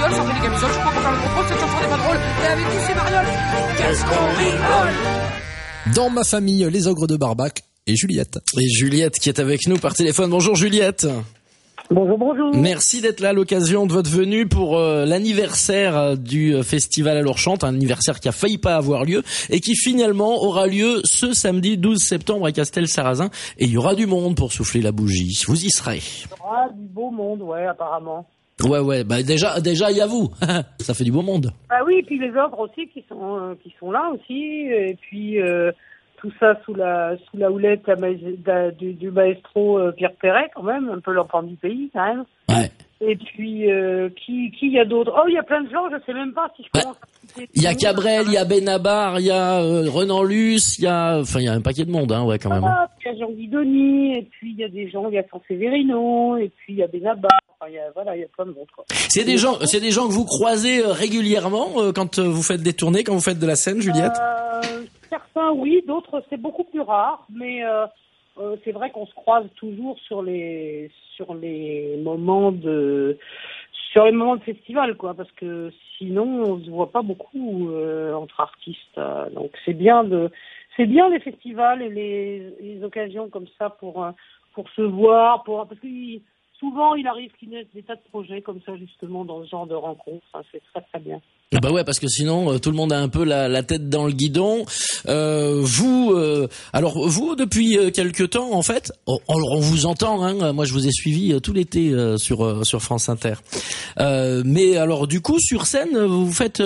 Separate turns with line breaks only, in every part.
rigole, j'en fais des camisoles, je crois qu'on faire le contrôle, cette chanson n'est pas drôle, et avec tous ces marioles, qu'est-ce qu'on rigole.
Dans ma famille, les ogres de Barbac et Juliette.
Et Juliette qui est avec nous par téléphone. Bonjour Juliette.
Bonjour, bonjour.
Merci d'être là à l'occasion de votre venue pour l'anniversaire du festival à l'Orchante, un anniversaire qui a failli pas avoir lieu et qui finalement aura lieu ce samedi 12 septembre à Castel-Sarrazin, et il y aura du monde pour souffler la bougie. Vous y serez.
Ah, du beau monde, ouais, apparemment.
Ouais, bah déjà il y a vous. Ça fait du beau monde.
Ah oui, et puis les ogres aussi qui sont là aussi, et puis tout ça sous la houlette du maestro Pierre Perret, quand même, un peu l'enfant du pays, quand même.
Ouais.
Et puis qui y a d'autres? Oh, il y a plein de gens, je sais même pas si je commence à citer.
Il y a Cabrel, il y a Benabar, il y a Renan Luce, il y a un paquet de monde, hein, ouais, quand même.
Ah, puis il y a Jean Guidoni, et puis il y a des gens, il y a San Severino, et puis il y a Benabar. Enfin, il y a plein de monde, quoi.
C'est des gens que vous croisez régulièrement quand vous faites des tournées, quand vous faites de la scène, Juliette?
Certains oui, d'autres c'est beaucoup plus rare, mais c'est vrai qu'on se croise toujours sur les moments de festival, quoi, parce que sinon on se voit pas beaucoup entre artistes. Donc c'est bien les festivals et les occasions comme ça pour se voir, parce que souvent il arrive qu'il naisse des tas de projets comme ça justement dans ce genre de rencontres. Hein, c'est très très bien.
Bah ouais, parce que sinon tout le monde a un peu la tête dans le guidon. Vous depuis quelque temps en fait, on vous entend. Hein, moi je vous ai suivi tout l'été sur France Inter. Mais alors du coup sur scène vous vous faites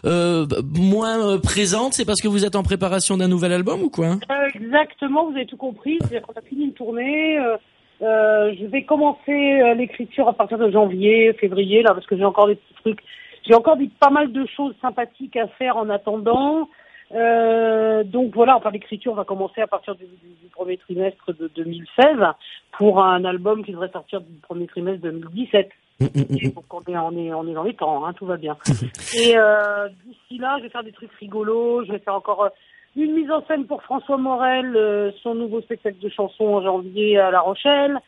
moins présente. C'est parce que vous êtes en préparation d'un nouvel album ou quoi?
Exactement, vous avez tout compris. C'est-à-dire qu'on a fini une tournée. Je vais commencer l'écriture à partir de janvier, février là, parce que j'ai encore des petits trucs. J'ai encore pas mal de choses sympathiques à faire en attendant. Donc voilà, enfin l'écriture va commencer à partir du premier trimestre de 2016 pour un album qui devrait sortir du premier trimestre 2017. Et donc on est dans les temps, hein, tout va bien. Et d'ici là, je vais faire des trucs rigolos. Je vais faire encore une mise en scène pour François Morel, son nouveau spectacle de chansons en janvier à La Rochelle.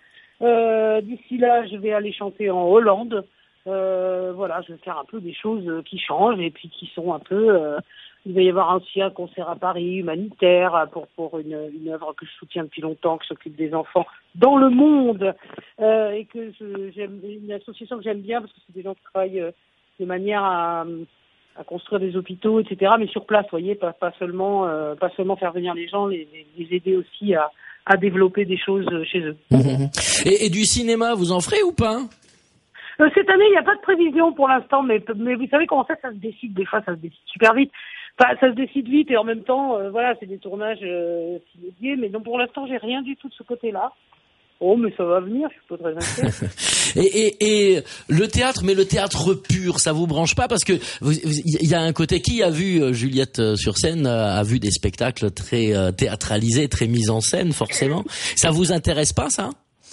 D'ici là, je vais aller chanter en Hollande. Voilà, je vais faire un peu des choses qui changent et puis qui sont un peu... il va y avoir aussi un concert à Paris humanitaire pour une œuvre que je soutiens depuis longtemps, qui s'occupe des enfants dans le monde, et que j'aime, une association que j'aime bien parce que c'est des gens qui travaillent de manière à construire des hôpitaux, etc. Mais sur place, vous voyez, pas seulement faire venir les gens, les aider aussi à développer des choses chez eux.
Et du cinéma, vous en ferez ou pas?
Cette année, il n'y a pas de prévision pour l'instant, mais vous savez comment ça se décide. Des fois, ça se décide super vite. Enfin, ça se décide vite et en même temps, voilà, c'est des tournages dédiés. Mais donc, pour l'instant, j'ai rien du tout de ce côté-là. Oh, mais ça va venir, je suis pas très inquiet.
et le théâtre, mais le théâtre pur, ça vous branche pas? Parce que il y a un côté, qui a vu Juliette sur scène, a vu des spectacles très théâtralisés, très mis en scène, forcément. Ça vous intéresse pas, ça?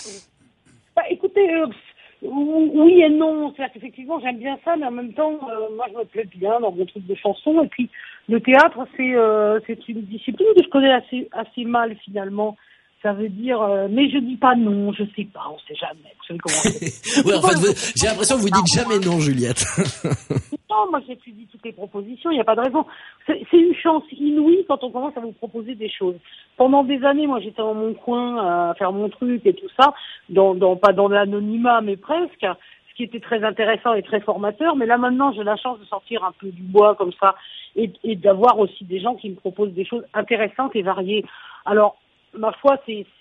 Bah, écoutez, oui et non. C'est-à-dire qu'effectivement, j'aime bien ça, mais en même temps, moi, je me plais bien dans mon truc de chanson. Et puis, le théâtre, c'est une discipline que je connais assez mal, finalement. Ça veut dire, mais je dis pas non, je sais pas, on sait jamais. Vous savez comment c'est.
Ouais, en fait, j'ai l'impression que vous dites jamais non, Juliette.
Non, moi j'étudie toutes les propositions, il n'y a pas de raison. C'est une chance inouïe quand on commence à vous proposer des choses. Pendant des années, moi j'étais dans mon coin à faire mon truc et tout ça, pas dans l'anonymat, mais presque, ce qui était très intéressant et très formateur. Mais là maintenant, j'ai la chance de sortir un peu du bois comme ça et d'avoir aussi des gens qui me proposent des choses intéressantes et variées. Alors, ma foi,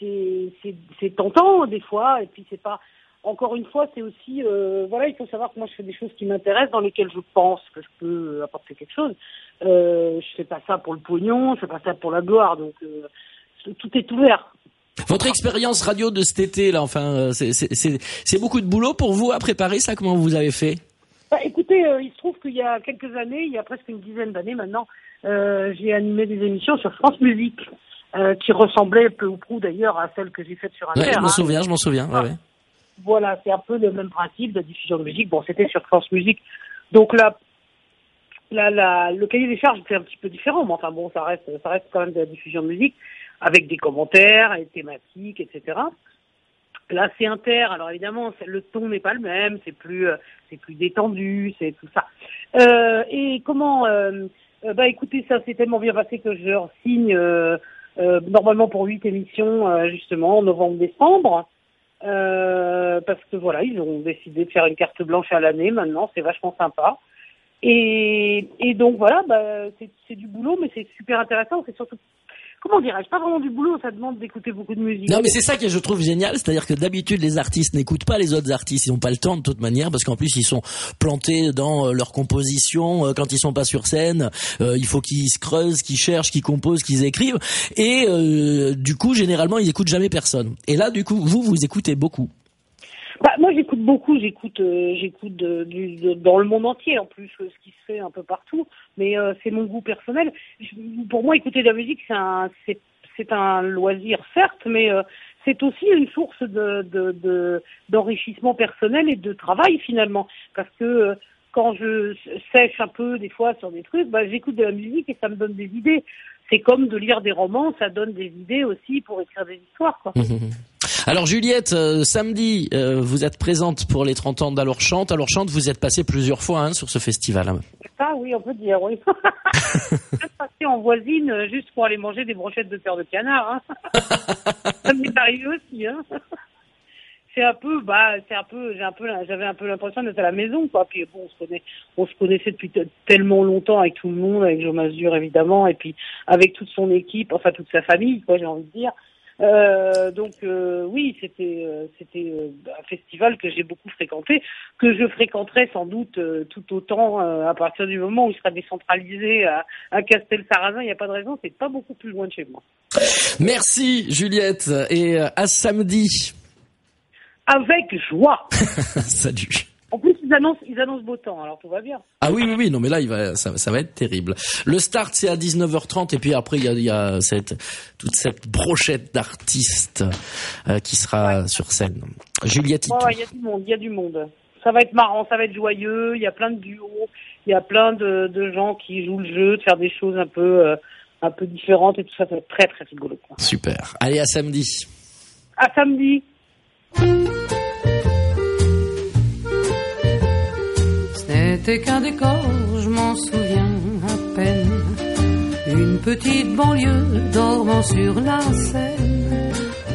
c'est tentant des fois, et puis c'est pas. Encore une fois, c'est aussi, voilà, il faut savoir que moi je fais des choses qui m'intéressent, dans lesquelles je pense que je peux apporter quelque chose. Je fais pas ça pour le pognon, je fais pas ça pour la gloire, donc tout est ouvert.
Votre expérience radio de cet été, là, enfin, c'est beaucoup de boulot pour vous à préparer ça. Comment vous avez fait?
Bah, écoutez, il se trouve qu'il y a quelques années, il y a presque une dizaine d'années maintenant, j'ai animé des émissions sur France Musique. Qui ressemblait peu ou prou d'ailleurs à celle que j'ai faite sur Inter.
Ouais, je m'en souviens. Ouais.
Voilà, c'est un peu le même principe de diffusion de musique. Bon, c'était sur France Musique. Donc là, le cahier des charges était un petit peu différent, mais enfin bon, ça reste quand même de la diffusion de musique, avec des commentaires et thématiques, etc. classé inter. Alors évidemment, le ton n'est pas le même, c'est plus détendu, c'est tout ça. Et comment écoutez, ça s'est tellement bien passé que je leur signe normalement pour 8 émissions justement en novembre-décembre. Parce que voilà, ils ont décidé de faire une carte blanche à l'année maintenant, c'est vachement sympa. Et donc voilà, c'est du boulot, mais c'est super intéressant. C'est surtout, comment dirais-je, pas vraiment du boulot, ça demande d'écouter beaucoup de musique.
Non, mais c'est ça que je trouve génial, c'est-à-dire que d'habitude les artistes n'écoutent pas les autres artistes, ils n'ont pas le temps de toute manière, parce qu'en plus ils sont plantés dans leur composition, quand ils sont pas sur scène, il faut qu'ils se creusent, qu'ils cherchent, qu'ils composent, qu'ils écrivent, et du coup généralement ils écoutent jamais personne. Et là du coup vous écoutez beaucoup.
Moi j'écoute beaucoup, j'écoute dans le monde entier en plus, ce qui se fait un peu partout, mais c'est mon goût personnel. Pour moi, écouter de la musique, c'est un loisir certes, mais c'est aussi une source d'enrichissement personnel et de travail finalement, parce que quand je sèche un peu des fois sur des trucs, j'écoute de la musique et ça me donne des idées. C'est comme de lire des romans, ça donne des idées aussi pour écrire des histoires, quoi.
Alors Juliette, samedi, vous êtes présente pour les 30 ans d'Alors Chante. Alors Chante, vous êtes passée plusieurs fois sur ce festival.
Ça, oui, on peut dire, oui. Je suis passée en voisine juste pour aller manger des brochettes de cœur de canard. Ça m'est arrivé aussi. J'avais un peu l'impression d'être à la maison, quoi. Puis bon, on se connaissait depuis tellement longtemps avec tout le monde, avec Joe Mazur évidemment, et puis avec toute son équipe, enfin toute sa famille, quoi, j'ai envie de dire. Oui, c'était un festival que j'ai beaucoup fréquenté, que je fréquenterai sans doute tout autant à partir du moment où il sera décentralisé à Castel-Sarrazin. Il n'y a pas de raison, c'est pas beaucoup plus loin de chez moi.
Merci Juliette, et à samedi.
Avec joie.
Salut.
En plus, ils annoncent beau temps, alors tout va bien.
Ah oui, non mais là ça va être terrible. Le start c'est à 19h30 et puis après il y a toute cette brochette d'artistes qui sera sur scène. Juliette.
Il y a du monde. Ça va être marrant, ça va être joyeux, il y a plein de duos, il y a plein de gens qui jouent le jeu, de faire des choses un peu différentes et tout ça va être très très rigolo, quoi.
Super. Allez, à samedi.
À samedi.
C'était qu'un décor, je m'en souviens à peine. Une petite banlieue dormant sur la Seine.